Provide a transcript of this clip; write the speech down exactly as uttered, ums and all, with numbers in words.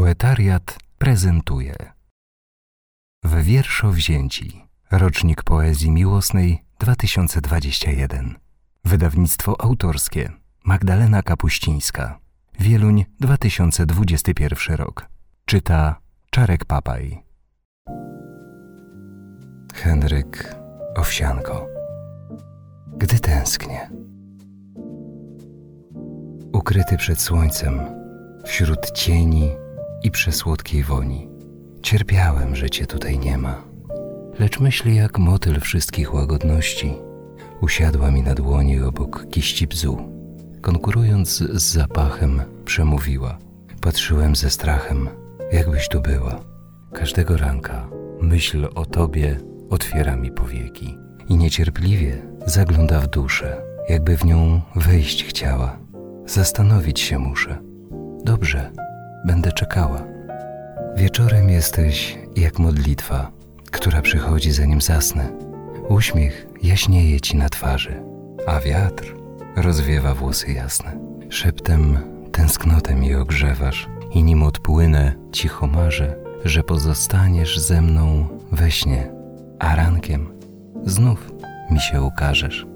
Poetariat prezentuje W wierszowzięci. Rocznik poezji miłosnej dwa tysiące dwudziesty pierwszy. Wydawnictwo autorskie Magdalena Kapuścińska. Wieluń dwa tysiące dwudziesty pierwszy rok. Czyta Czarek Papaj. Henryk Owsianko. Gdy tęsknię. Ukryty przed słońcem, wśród cieni i przesłodkiej woni, cierpiałem, że cię tutaj nie ma. Lecz myśli jak motyl wszystkich łagodności usiadła mi na dłoni obok kiści bzu. Konkurując z zapachem, przemówiła. Patrzyłem ze strachem, jakbyś tu była. Każdego ranka myśl o tobie otwiera mi powieki i niecierpliwie zagląda w duszę, jakby w nią wejść chciała. Zastanowić się muszę. Dobrze, będę czekała. Wieczorem jesteś jak modlitwa, która przychodzi zanim zasnę. Uśmiech jaśnieje ci na twarzy, a wiatr rozwiewa włosy jasne. Szeptem tęsknotę mi ogrzewasz i nim odpłynę, cicho marzę, że pozostaniesz ze mną we śnie, a rankiem znów mi się ukażesz.